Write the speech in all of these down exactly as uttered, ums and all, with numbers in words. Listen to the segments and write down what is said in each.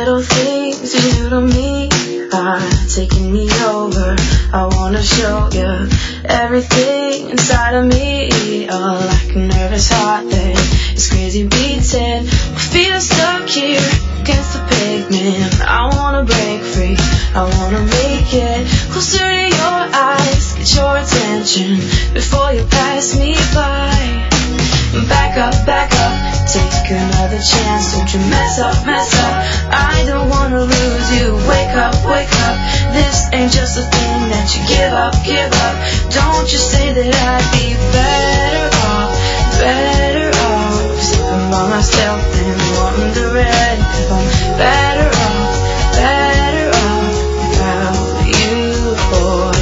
little things you do to me are taking me over. I wanna show you everything inside of me. Oh, like a nervous heart that is crazy beating. My feet are stuck here against the pavement. I wanna break free, I wanna make it closer to your eyes, get your attention before you pass me by. Back up, back up, take another chance. Don't you mess up, mess up. I don't wanna lose you. Wake up, wake up. This ain't just a thing that you give up, give up. Don't you say that I'd be better off, better off sleeping by myself and wondering if I'm better off, better off without you, boy.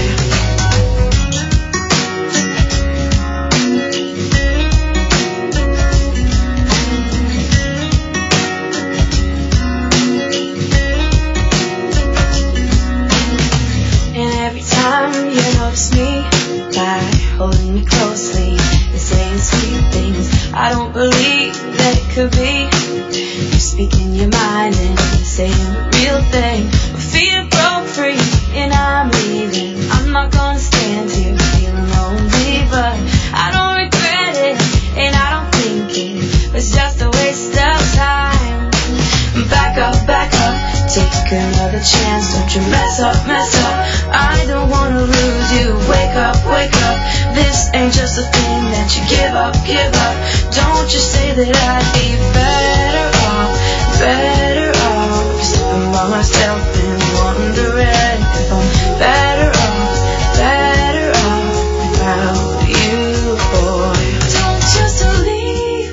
You notice me by holding me closely and saying sweet things. I don't believe that it could be. You're speaking your mind and saying the real thing. My feet are broke free and I'm leaving. I'm not gonna stand here feeling lonely, but I don't regret it and I don't think it was just a waste of time. Back up, back up, take another chance. Don't you mess up, mess up. I don't wanna lose you. Wake up, wake up. This ain't just a thing that you give up, give up. Don't you say that I'd be better off, better off sleeping by myself and wondering if I'm better off, better off without you, boy. Don't just leave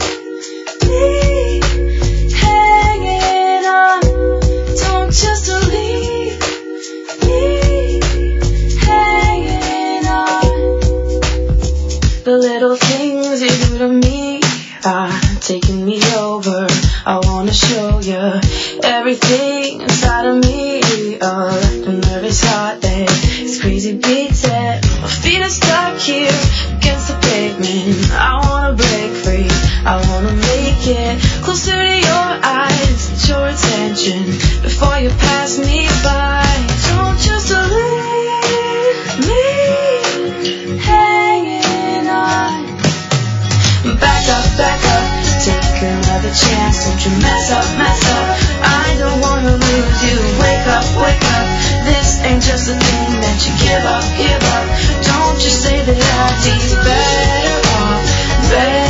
me hanging on. Don't just leave me hanging on. The little things you do to me are taking me over. I wanna show you everything inside of me. Oh, like a nervous heart that is crazy beating. My feet are stuck here against the pavement. I wanna break free, I wanna make it closer to your eyes, get your attention before you pass me by. Don't just leave me hanging on. Back up, back up, take another chance. Don't you mess up, mess up. I don't wanna lose you. Wake up, wake up. This ain't just a thing that you give up, give up. Don't you say that I'd be better off, better